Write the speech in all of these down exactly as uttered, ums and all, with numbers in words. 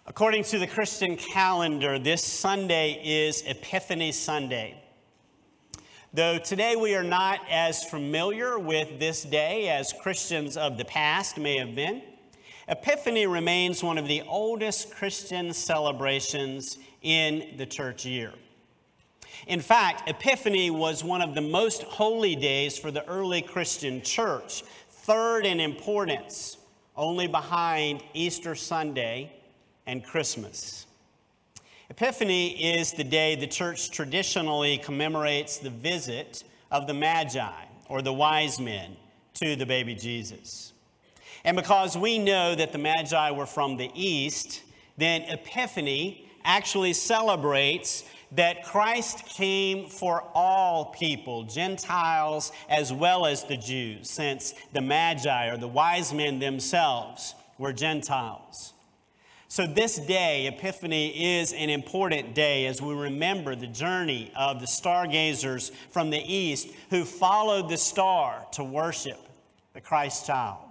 According to the Christian calendar, this Sunday is Epiphany Sunday. Though today we are not as familiar with this day as Christians of the past may have been, Epiphany remains one of the oldest Christian celebrations in the church year. In fact, Epiphany was one of the most holy days for the early Christian church, third in importance, only behind Easter Sunday and Christmas. Epiphany is the day the church traditionally commemorates the visit of the Magi, or the wise men, to the baby Jesus. And because we know that the Magi were from the East, then Epiphany actually celebrates that Christ came for all people, Gentiles as well as the Jews, since the Magi, or the wise men themselves, were Gentiles. So this day, Epiphany, is an important day as we remember the journey of the stargazers from the East who followed the star to worship the Christ child.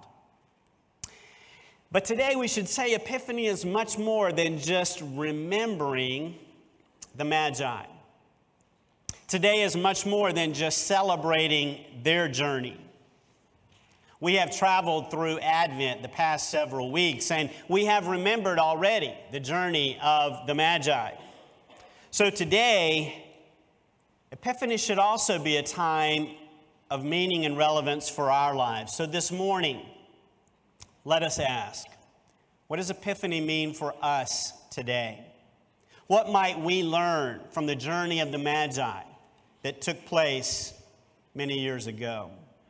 But today we should say Epiphany is much more than just remembering the Magi. Today is much more than just celebrating their journey. We have traveled through Advent the past several weeks, and we have remembered already the journey of the Magi. So today, Epiphany should also be a time of meaning and relevance for our lives. So this morning, let us ask, what does Epiphany mean for us today? What might we learn from the journey of the Magi that took place many years ago?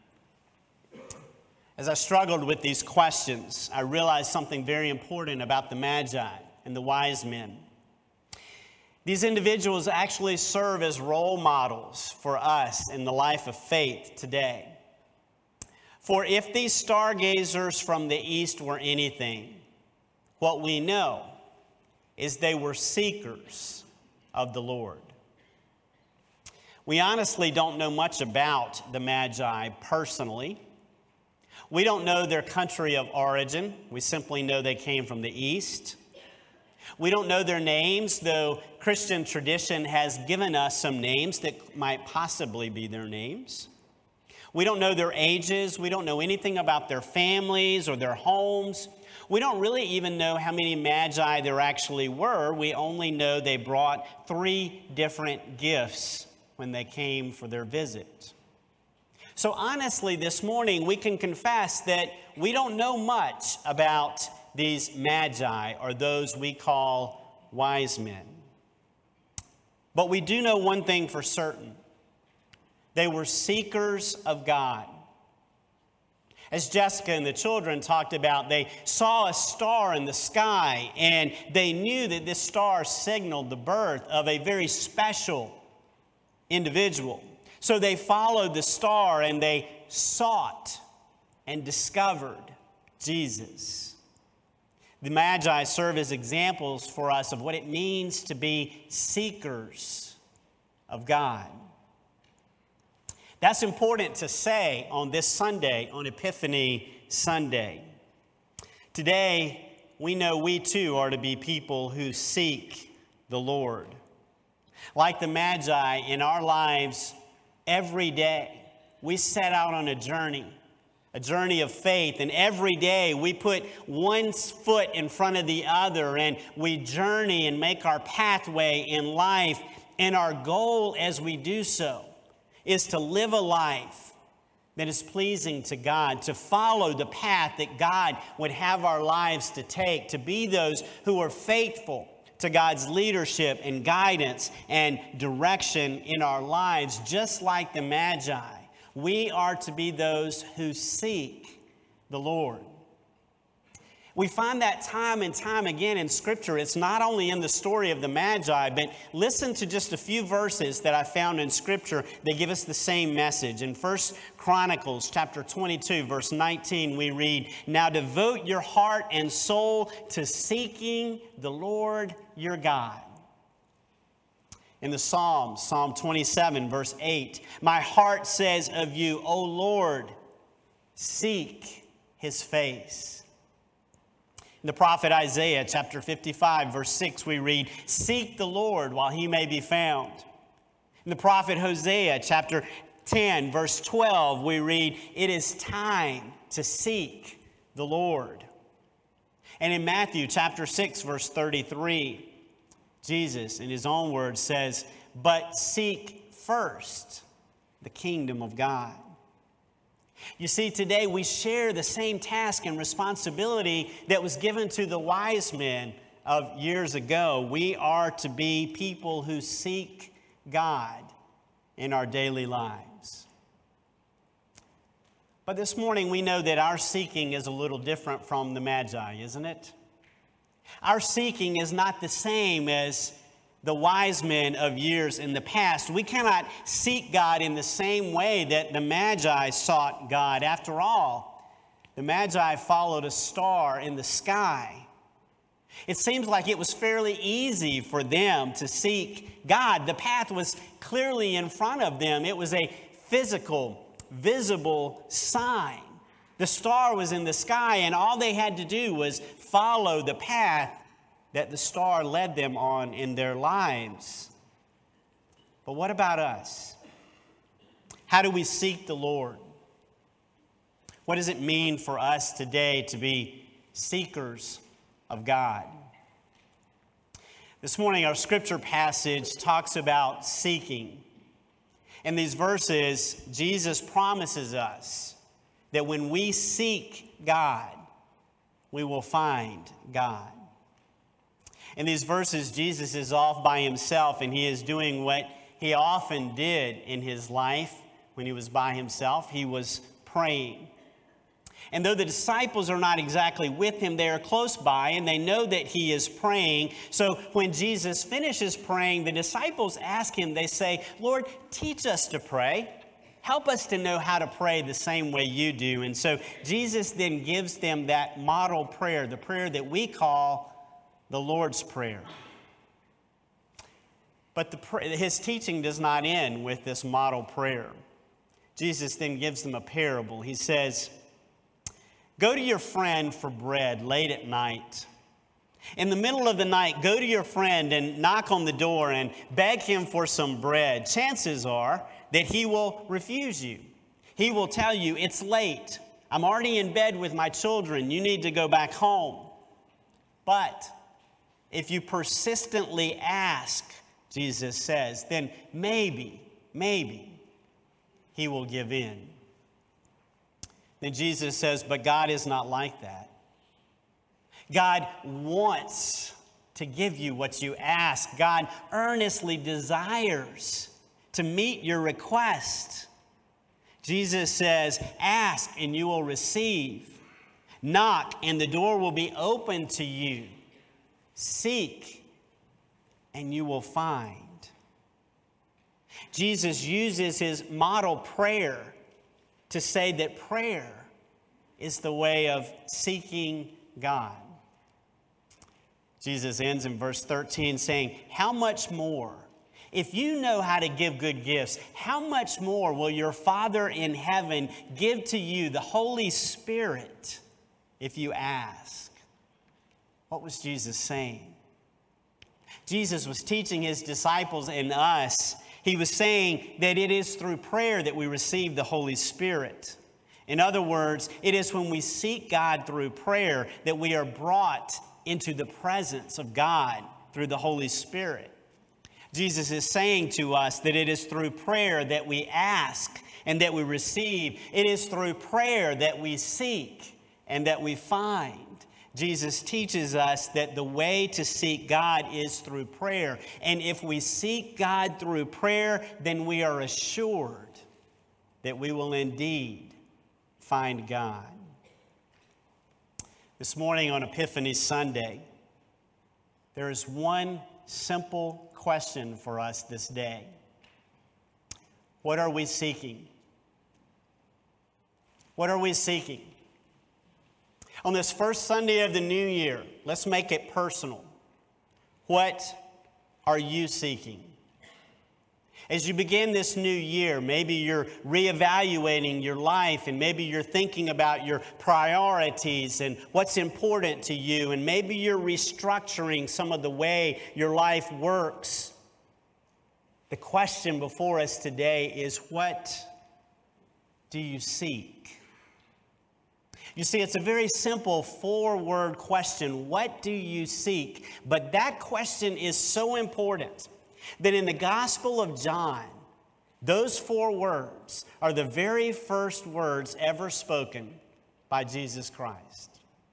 As I struggled with these questions, I realized something very important about the Magi and the wise men. These individuals actually serve as role models for us in the life of faith today. For if these stargazers from the East were anything, what we know is they were seekers of the Lord. We honestly don't know much about the Magi personally. We don't know their country of origin. We simply know they came from the East. We don't know their names, though Christian tradition has given us some names that might possibly be their names. We don't know their ages. We don't know anything about their families or their homes. We don't really even know how many Magi there actually were. We only know they brought three different gifts when they came for their visit. So honestly, this morning, we can confess that we don't know much about these Magi, or those we call wise men. But we do know one thing for certain. They were seekers of God. As Jessica and the children talked about, they saw a star in the sky, and they knew that this star signaled the birth of a very special individual. So they followed the star and they sought and discovered Jesus. The Magi serve as examples for us of what it means to be seekers of God. That's important to say on this Sunday, on Epiphany Sunday. Today, we know we too are to be people who seek the Lord. Like the Magi in our lives, every day, we set out on a journey, a journey of faith. And every day, we put one foot in front of the other, and we journey and make our pathway in life. And our goal as we do so is to live a life that is pleasing to God, to follow the path that God would have our lives to take, to be those who are faithful to God's leadership and guidance and direction in our lives. Just like the Magi, we are to be those who seek the Lord. We find that time and time again in Scripture. It's not only in the story of the Magi, but listen to just a few verses that I found in Scripture that give us the same message. In First Chronicles chapter twenty-two, verse nineteen, we read, "Now devote your heart and soul to seeking the Lord your God." In the Psalms, Psalm twenty-seven, verse eight, "My heart says of you, O Lord, seek his face." In the prophet Isaiah, chapter fifty-five, verse six, we read, "Seek the Lord while he may be found." In the prophet Hosea, chapter ten, verse twelve, we read, "It is time to seek the Lord." And in Matthew, chapter six, verse thirty-three, Jesus, in his own words, says, "But seek first the kingdom of God." You see, today we share the same task and responsibility that was given to the wise men of years ago. We are to be people who seek God in our daily lives. But this morning we know that our seeking is a little different from the Magi, isn't it? Our seeking is not the same as the wise men of years in the past. We cannot seek God in the same way that the Magi sought God. After all, the Magi followed a star in the sky. It seems like it was fairly easy for them to seek God. The path was clearly in front of them. It was a physical, visible sign. The star was in the sky, and all they had to do was follow the path that the star led them on in their lives. But what about us? How do we seek the Lord? What does it mean for us today to be seekers of God? This morning, our scripture passage talks about seeking. In these verses, Jesus promises us that when we seek God, we will find God. In these verses, Jesus is off by himself, and he is doing what he often did in his life when he was by himself. He was praying. And though the disciples are not exactly with him, they are close by, and they know that he is praying. So when Jesus finishes praying, the disciples ask him, they say, "Lord, teach us to pray. Help us to know how to pray the same way you do." And so Jesus then gives them that model prayer, the prayer that we call the Lord's Prayer. But the, his teaching does not end with this model prayer. Jesus then gives them a parable. He says, "Go to your friend for bread late at night. In the middle of the night, go to your friend and knock on the door and beg him for some bread. Chances are that he will refuse you. He will tell you, 'It's late. I'm already in bed with my children. You need to go back home.' But if you persistently ask," Jesus says, "then maybe, maybe he will give in." Then Jesus says, "But God is not like that. God wants to give you what you ask. God earnestly desires to meet your request." Jesus says, "Ask and you will receive. Knock and the door will be open to you. Seek and you will find." Jesus uses his model prayer to say that prayer is the way of seeking God. Jesus ends in verse thirteen saying, "How much more? If you know how to give good gifts, how much more will your Father in heaven give to you the Holy Spirit if you ask?" What was Jesus saying? Jesus was teaching his disciples and us. He was saying that it is through prayer that we receive the Holy Spirit. In other words, it is when we seek God through prayer that we are brought into the presence of God through the Holy Spirit. Jesus is saying to us that it is through prayer that we ask and that we receive. It is through prayer that we seek and that we find. Jesus teaches us that the way to seek God is through prayer. And if we seek God through prayer, then we are assured that we will indeed find God. This morning on Epiphany Sunday, there is one simple question for us this day. What are we seeking? What are we seeking? On this first Sunday of the new year, let's make it personal. What are you seeking? As you begin this new year, maybe you're reevaluating your life, and maybe you're thinking about your priorities and what's important to you, and maybe you're restructuring some of the way your life works. The question before us today is, what do you seek? You see, it's a very simple four-word question. What do you seek? But that question is so important that in the Gospel of John, those four words are the very first words ever spoken by Jesus Christ.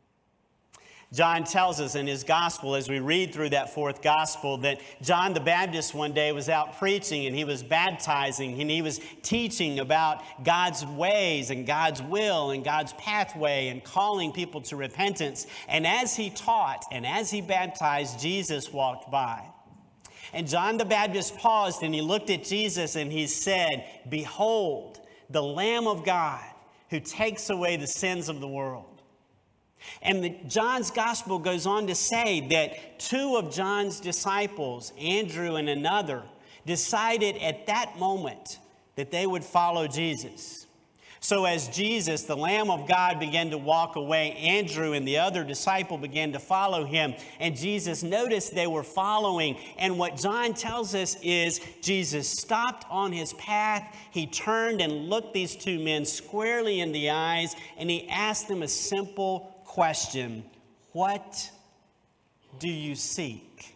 John tells us in his gospel, as we read through that fourth gospel, that John the Baptist one day was out preaching, and he was baptizing, and he was teaching about God's ways and God's will and God's pathway and calling people to repentance. And as he taught and as he baptized, Jesus walked by. And John the Baptist paused, and he looked at Jesus, and he said, "Behold, the Lamb of God who takes away the sins of the world." And the, John's gospel goes on to say that two of John's disciples, Andrew and another, decided at that moment that they would follow Jesus. So as Jesus, the Lamb of God, began to walk away, Andrew and the other disciple began to follow him. And Jesus noticed they were following. And what John tells us is Jesus stopped on his path. He turned and looked these two men squarely in the eyes, and he asked them a simple question: what do you seek?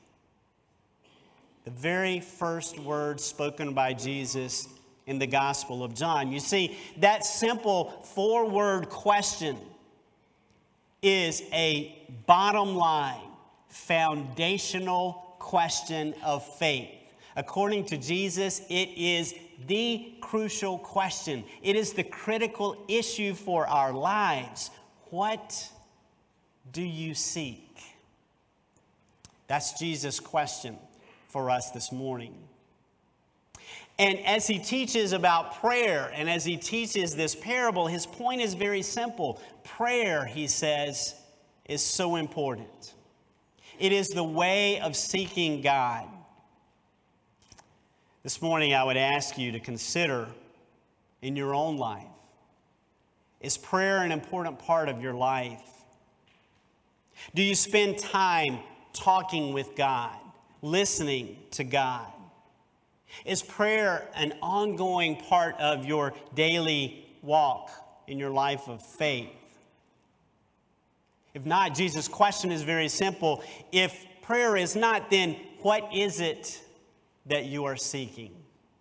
The very first words spoken by Jesus in the Gospel of John. You see, that simple four-word question is a bottom line, foundational question of faith. According to Jesus, it is the crucial question. It is the critical issue for our lives. What do you seek? That's Jesus' question for us this morning. And as he teaches about prayer, and as he teaches this parable, his point is very simple. Prayer, he says, is so important. It is the way of seeking God. This morning, I would ask you to consider in your own life, is prayer an important part of your life? Do you spend time talking with God, listening to God? Is prayer an ongoing part of your daily walk in your life of faith? If not, Jesus' question is very simple. If prayer is not, then what is it that you are seeking?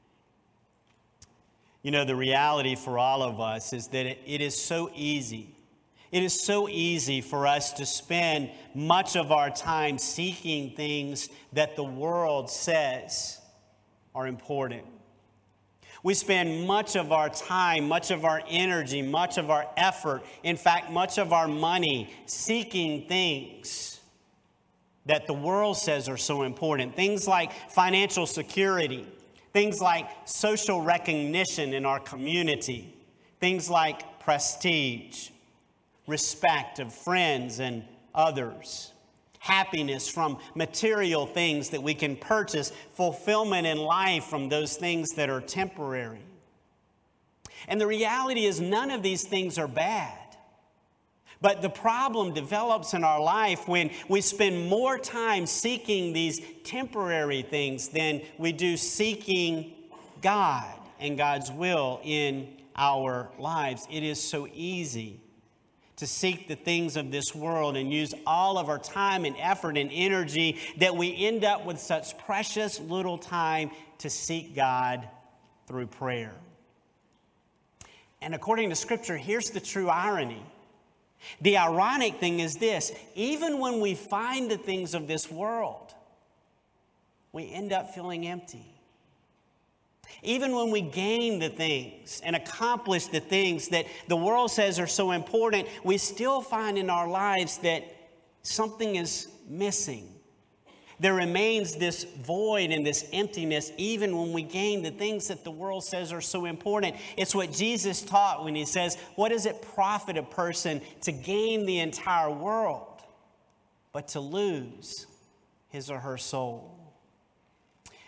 You know, the reality for all of us is that it, it is so easy. It is so easy for us to spend much of our time seeking things that the world says are important. We spend much of our time, much of our energy, much of our effort, in fact, much of our money seeking things that the world says are so important. Things like financial security, things like social recognition in our community, things like prestige, respect of friends and others, happiness from material things that we can purchase, fulfillment in life from those things that are temporary. And the reality is none of these things are bad. But the problem develops in our life when we spend more time seeking these temporary things than we do seeking God and God's will in our lives. It is so easy to seek the things of this world and use all of our time and effort and energy that we end up with such precious little time to seek God through prayer. And according to Scripture, here's the true irony. The ironic thing is this: even when we find the things of this world, we end up feeling empty. Even when we gain the things and accomplish the things that the world says are so important, we still find in our lives that something is missing. There remains this void and this emptiness even when we gain the things that the world says are so important. It's what Jesus taught when he says, what does it profit a person to gain the entire world, but to lose his or her soul?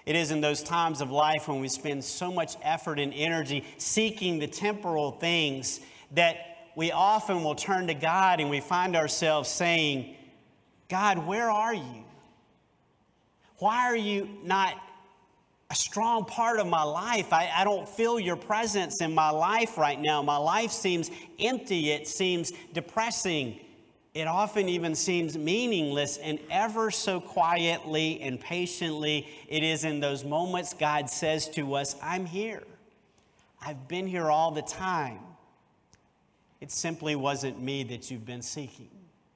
It is in those times of life when we spend so much effort and energy seeking the temporal things that we often will turn to God and we find ourselves saying, God, where are you? Why are you not a strong part of my life? I, I don't feel your presence in my life right now. My life seems empty. It seems depressing. It often even seems meaningless, and ever so quietly and patiently, it is in those moments God says to us, I'm here. I've been here all the time. It simply wasn't me that you've been seeking.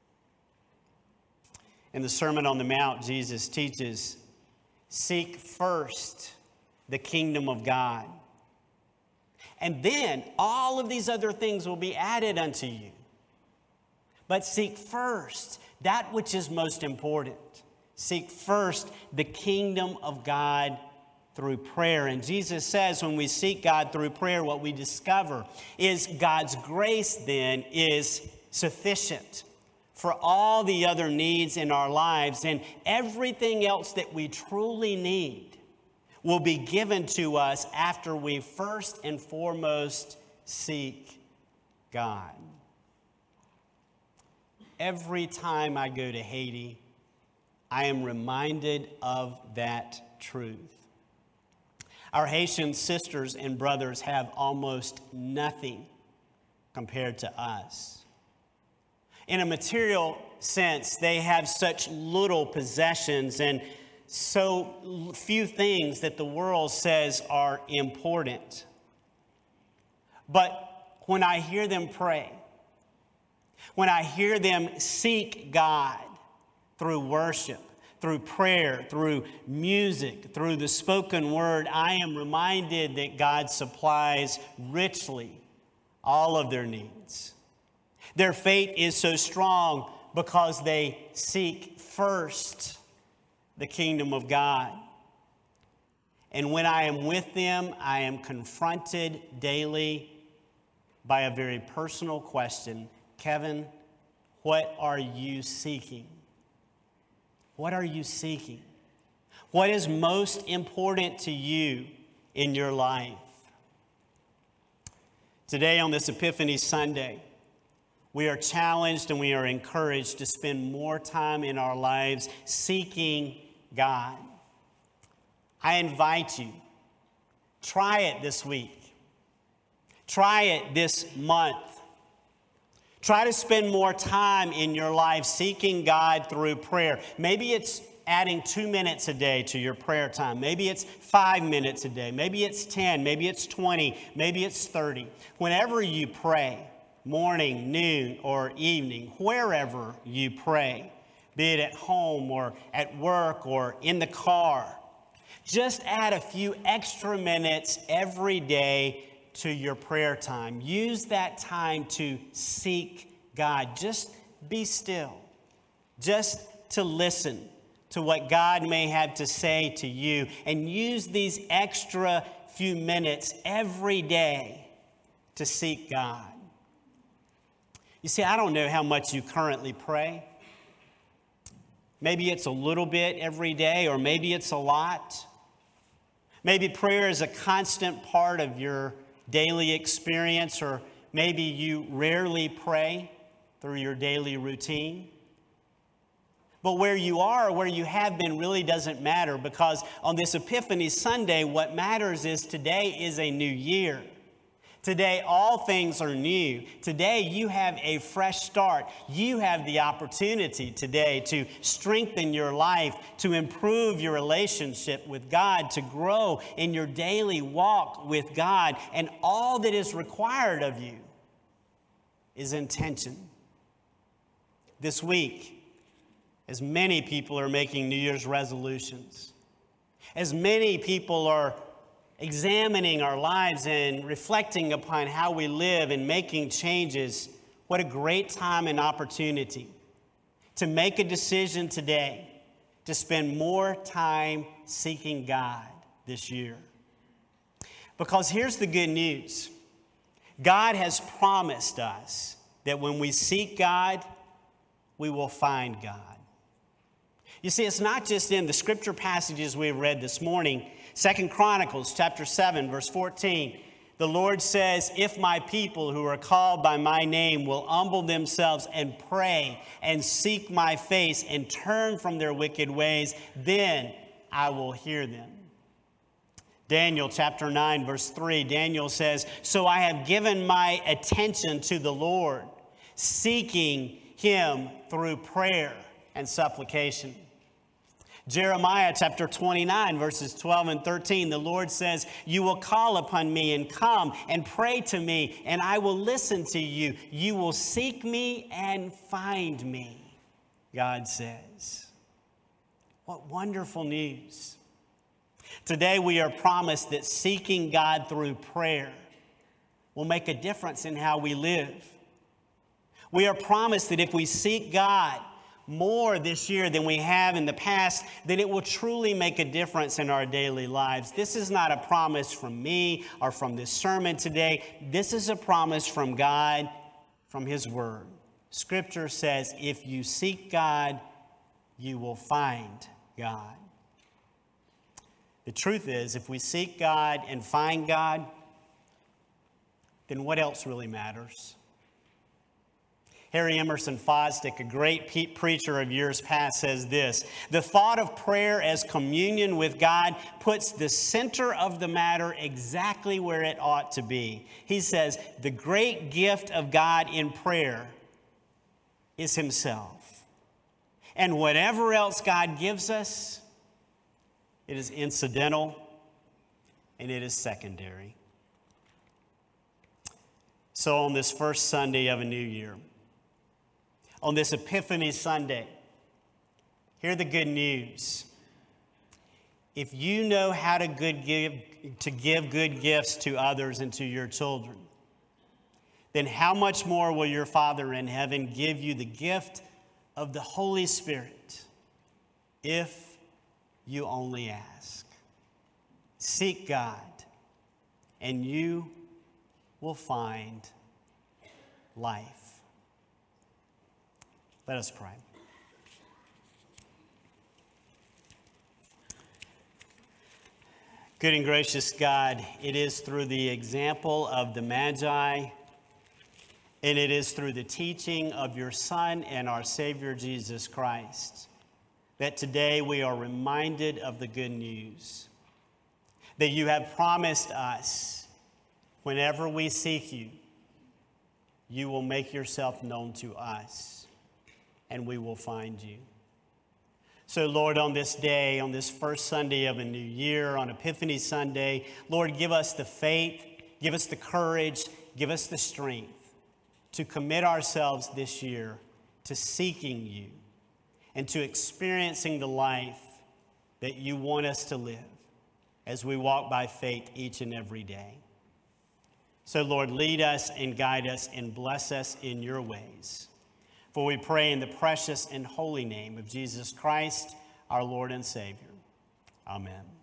In the Sermon on the Mount, Jesus teaches, seek first the kingdom of God, and then all of these other things will be added unto you. But seek first that which is most important. Seek first the kingdom of God through prayer. And Jesus says when we seek God through prayer, what we discover is God's grace then is sufficient for all the other needs in our lives, and everything else that we truly need will be given to us after we first and foremost seek God. Every time I go to Haiti, I am reminded of that truth. Our Haitian sisters and brothers have almost nothing compared to us. In a material sense, they have such little possessions and so few things that the world says are important. But when I hear them pray, when I hear them seek God through worship, through prayer, through music, through the spoken word, I am reminded that God supplies richly all of their needs. Their faith is so strong because they seek first the kingdom of God. And when I am with them, I am confronted daily by a very personal question. Kevin, what are you seeking? What are you seeking? What is most important to you in your life? Today on this Epiphany Sunday, we are challenged and we are encouraged to spend more time in our lives seeking God. I invite you, try it this week. Try it this month. Try to spend more time in your life seeking God through prayer. Maybe it's adding two minutes a day to your prayer time. Maybe it's five minutes a day. Maybe it's ten. Maybe it's twenty. Maybe it's thirty. Whenever you pray, morning, noon, or evening, wherever you pray, be it at home or at work or in the car, just add a few extra minutes every day to your prayer time. Use that time to seek God. Just be still. Just to listen to what God may have to say to you. And use these extra few minutes every day to seek God. You see, I don't know how much you currently pray. Maybe it's a little bit every day, or maybe it's a lot. Maybe prayer is a constant part of your daily experience, or maybe you rarely pray through your daily routine. But where you are or where you have been really doesn't matter, because on this Epiphany Sunday, what matters is today is a new year. Today, all things are new. Today, you have a fresh start. You have the opportunity today to strengthen your life, to improve your relationship with God, to grow in your daily walk with God. And all that is required of you is intention. This week, as many people are making New Year's resolutions, as many people are examining our lives and reflecting upon how we live and making changes, what a great time and opportunity to make a decision today to spend more time seeking God this year. Because here's the good news. God has promised us that when we seek God, we will find God. You see, it's not just in the scripture passages we've read this morning. Second Chronicles chapter seven, verse fourteen. The Lord says, if my people who are called by my name will humble themselves and pray and seek my face and turn from their wicked ways, then I will hear them. Daniel chapter nine, verse three, Daniel says, so I have given my attention to the Lord, seeking him through prayer and supplication. Jeremiah chapter twenty-nine, verses twelve and thirteen, the Lord says, you will call upon me and come and pray to me, and I will listen to you. You will seek me and find me, God says. What wonderful news. Today we are promised that seeking God through prayer will make a difference in how we live. We are promised that if we seek God more this year than we have in the past, then it will truly make a difference in our daily lives. This is not a promise from me or from this sermon today. This is a promise from God, from his word. Scripture says, if you seek God, you will find God. The truth is, if we seek God and find God, then what else really matters? Harry Emerson Fosdick, a great pe- preacher of years past, says this: the thought of prayer as communion with God puts the center of the matter exactly where it ought to be. He says, the great gift of God in prayer is himself. And whatever else God gives us, it is incidental and it is secondary. So on this first Sunday of a new year, on this Epiphany Sunday, hear the good news. If you know how to, good give, to give good gifts to others and to your children, then how much more will your Father in heaven give you the gift of the Holy Spirit if you only ask? Seek God, and you will find life. Let us pray. Good and gracious God, it is through the example of the Magi, and it is through the teaching of your Son and our Savior Jesus Christ that today we are reminded of the good news that you have promised us whenever we seek you, you will make yourself known to us, and we will find you. So, Lord, on this day, on this first Sunday of a new year, on Epiphany Sunday, Lord, give us the faith, give us the courage, give us the strength to commit ourselves this year to seeking you and to experiencing the life that you want us to live as we walk by faith each and every day. So, Lord, lead us and guide us and bless us in your ways. For we pray in the precious and holy name of Jesus Christ, our Lord and Savior. Amen.